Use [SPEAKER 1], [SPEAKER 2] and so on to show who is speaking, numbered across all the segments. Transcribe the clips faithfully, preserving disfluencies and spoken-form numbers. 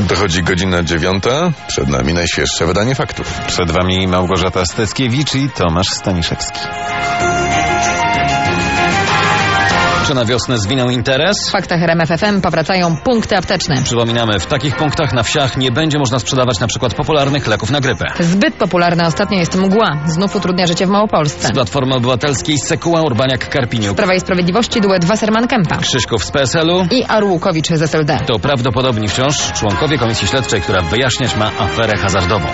[SPEAKER 1] Dochodzi godzina dziewiąta. Przed nami najświeższe wydanie faktów.
[SPEAKER 2] Przed wami Małgorzata Steckiewicz i Tomasz Staniszewski. Czy na wiosnę zwinął interes?
[SPEAKER 3] W faktach R M F F M powracają punkty apteczne.
[SPEAKER 2] Przypominamy, w takich punktach na wsiach nie będzie można sprzedawać na przykład popularnych leków na grypę.
[SPEAKER 3] Zbyt popularna ostatnio jest mgła. Znów utrudnia życie w Małopolsce.
[SPEAKER 2] Z Platformy Obywatelskiej Sekuła, Urbaniak-Karpiniuk.
[SPEAKER 3] Z Prawa i Sprawiedliwości duet Wasserman-Kempa.
[SPEAKER 2] Krzyszków z P S L-u
[SPEAKER 3] i Arłukowicz z S L D.
[SPEAKER 2] To prawdopodobni wciąż członkowie Komisji Śledczej, która wyjaśniać ma aferę hazardową.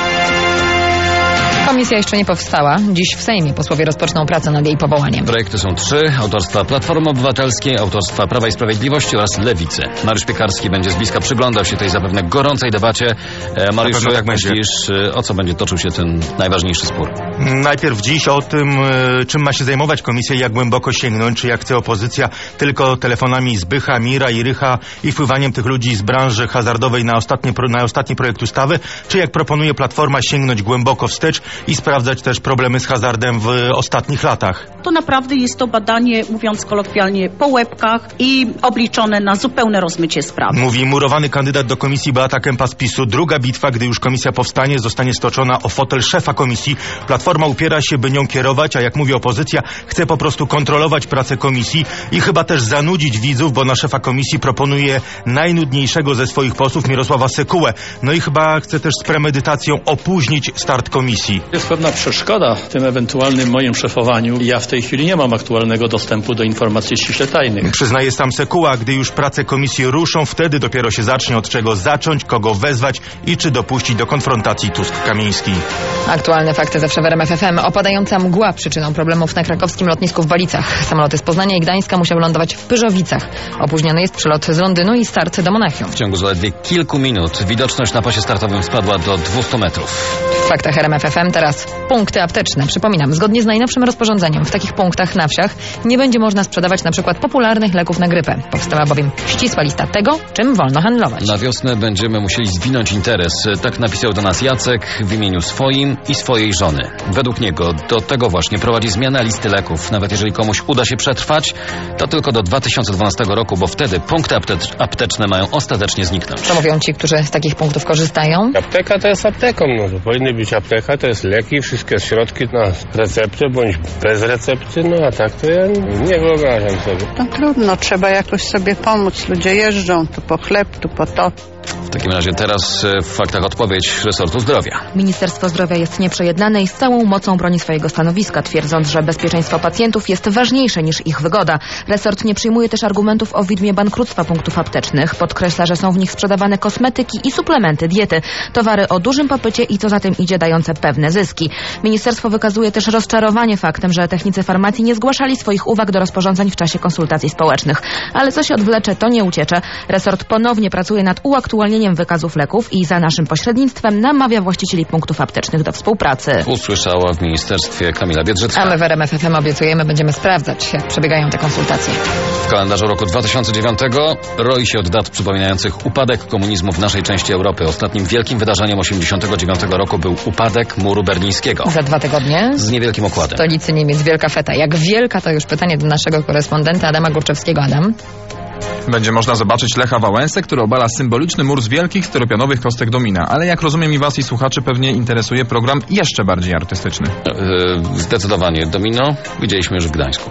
[SPEAKER 3] Komisja jeszcze nie powstała. Dziś w Sejmie posłowie rozpoczną pracę nad jej powołaniem.
[SPEAKER 2] Projekty są trzy. Autorstwa Platformy Obywatelskiej, autorstwa Prawa i Sprawiedliwości oraz Lewicy. Mariusz Piekarski będzie z bliska przyglądał się tej zapewne gorącej debacie. E, Mariuszu, jak myślisz, o co będzie toczył się ten najważniejszy spór?
[SPEAKER 4] Najpierw dziś o tym, czym ma się zajmować komisja i jak głęboko sięgnąć, czy jak chce opozycja tylko telefonami Zbycha, Mira i Rycha i wpływaniem tych ludzi z branży hazardowej na, ostatnie, na ostatni projekt ustawy, czy jak proponuje Platforma sięgnąć głęboko wstecz i sprawdzać też problemy z hazardem w ostatnich latach.
[SPEAKER 5] To naprawdę jest to badanie, mówiąc kolokwialnie, po łebkach i obliczone na zupełne rozmycie sprawy.
[SPEAKER 4] Mówi murowany kandydat do komisji Beata Kempa z PiSu. Druga bitwa, gdy już komisja powstanie, zostanie stoczona o fotel szefa komisji. Platforma upiera się, by nią kierować, a jak mówi opozycja, chce po prostu kontrolować pracę komisji i chyba też zanudzić widzów, bo na szefa komisji proponuje najnudniejszego ze swoich posłów, Mirosława Sekułę. No i chyba chce też z premedytacją opóźnić start komisji.
[SPEAKER 6] Jest pewna przeszkoda w tym ewentualnym moim szefowaniu. Ja w tej chwili nie mam aktualnego dostępu do informacji ściśle tajnych.
[SPEAKER 4] Przyznaje sam Sekuła, gdy już prace komisji ruszą, wtedy dopiero się zacznie, od czego zacząć, kogo wezwać i czy dopuścić do konfrontacji Tusk-Kamiński.
[SPEAKER 3] Aktualne fakty zawsze w R M F F M. Opadająca mgła przyczyną problemów na krakowskim lotnisku w Balicach. Samoloty z Poznania i Gdańska musiały lądować w Pyrzowicach. Opóźniony jest przelot z Londynu i start do Monachium.
[SPEAKER 2] W ciągu zaledwie kilku minut widoczność na pasie startowym spadła do dwieście metrów.
[SPEAKER 3] W faktach R M F F M teraz punkty apteczne. Przypominam, zgodnie z najnowszym rozporządzeniem w takich punktach na wsiach nie będzie można sprzedawać na przykład popularnych leków na grypę. Powstała bowiem ścisła lista tego, czym wolno handlować.
[SPEAKER 2] Na wiosnę będziemy musieli zwinąć interes. Tak napisał do nas Jacek w imieniu swoim i swojej żony. Według niego do tego właśnie prowadzi zmiana listy leków. Nawet jeżeli komuś uda się przetrwać, to tylko do dwa tysiące dwunastego roku, bo wtedy punkty aptecz- apteczne mają ostatecznie zniknąć.
[SPEAKER 3] Co mówią ci, którzy z takich punktów korzystają?
[SPEAKER 7] Apteka to jest apteką. No, to powinny być apteka, to jest leki, wszystkie środki na receptę bądź bez recepty, no a tak to ja nie wyobrażam sobie.
[SPEAKER 8] No trudno, trzeba jakoś sobie pomóc. Ludzie jeżdżą tu po chleb, tu po to.
[SPEAKER 2] W takim razie teraz w faktach odpowiedź resortu zdrowia.
[SPEAKER 9] Ministerstwo Zdrowia jest nieprzejednane i z całą mocą broni swojego stanowiska, twierdząc, że bezpieczeństwo pacjentów jest ważniejsze niż ich wygoda. Resort nie przyjmuje też argumentów o widmie bankructwa punktów aptecznych. Podkreśla, że są w nich sprzedawane kosmetyki i suplementy diety. Towary o dużym popycie i co za tym idzie dające pewne zyski. Ministerstwo wykazuje też rozczarowanie faktem, że technicy farmacji nie zgłaszali swoich uwag do rozporządzeń w czasie konsultacji społecznych. Ale co się odwlecze, to nie uciecze. Resort ponownie pracuje nad uaktualnieniem wykazów leków i za naszym pośrednictwem namawia właścicieli punktów aptecznych do współpracy.
[SPEAKER 2] Usłyszała w ministerstwie Kamila Biedrzycka.
[SPEAKER 3] A my w R M F F M obiecujemy, będziemy sprawdzać, jak przebiegają te konsultacje.
[SPEAKER 2] W kalendarzu roku dwa tysiące dziewiątego roi się od dat przypominających upadek komunizmu w naszej części Europy. Ostatnim wielkim wydarzeniem osiemdziesiątego dziewiątego roku był upadek muru berlińskiego.
[SPEAKER 3] Za dwa tygodnie?
[SPEAKER 2] Z niewielkim okładem.
[SPEAKER 3] W stolicy Niemiec wielka feta. Jak wielka, to już pytanie do naszego korespondenta Adama Górczewskiego. Adam?
[SPEAKER 10] Będzie można zobaczyć Lecha Wałęsę, który obala symboliczny mur z wielkich styropianowych kostek domina. Ale jak rozumiem, i was, i słuchaczy pewnie interesuje program jeszcze bardziej artystyczny.
[SPEAKER 2] Yy, zdecydowanie. Domino widzieliśmy już w Gdańsku.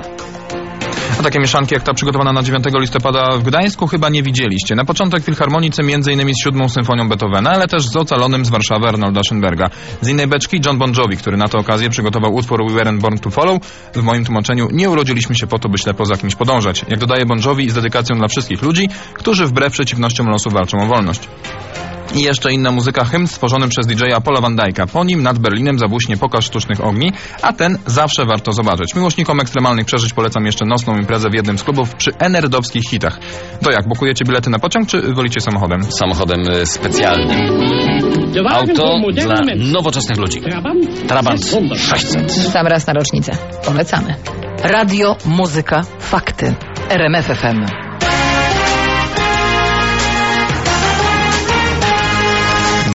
[SPEAKER 10] A takie mieszanki jak ta przygotowana na dziewiątego listopada w Gdańsku chyba nie widzieliście. Na początek filharmonicy między innymi z siódmą symfonią Beethovena, ale też z ocalonym z Warszawy Arnolda Schönberga. Z innej beczki John Bon Jovi, który na tę okazję przygotował utwór We Weren't Born to Follow. W moim tłumaczeniu: nie urodziliśmy się po to, by ślepo za kimś podążać. Jak dodaje Bon Jovi, z dedykacją dla wszystkich ludzi, którzy wbrew przeciwnościom losu walczą o wolność. I jeszcze inna muzyka, hymn stworzony przez D J-a Paula Van Dyka. Po nim nad Berlinem zabłyśnie pokaz sztucznych ogni, a ten zawsze warto zobaczyć. Miłośnikom ekstremalnych przeżyć polecam jeszcze nocną imprezę w jednym z klubów przy enerdowskich hitach. To jak, bukujecie bilety na pociąg, czy wolicie samochodem?
[SPEAKER 2] Samochodem specjalnym. Auto dla nowoczesnych ludzi. Trabant sześćset.
[SPEAKER 3] Sam raz na rocznicę. Polecamy.
[SPEAKER 11] Radio, muzyka, fakty. R M F F M.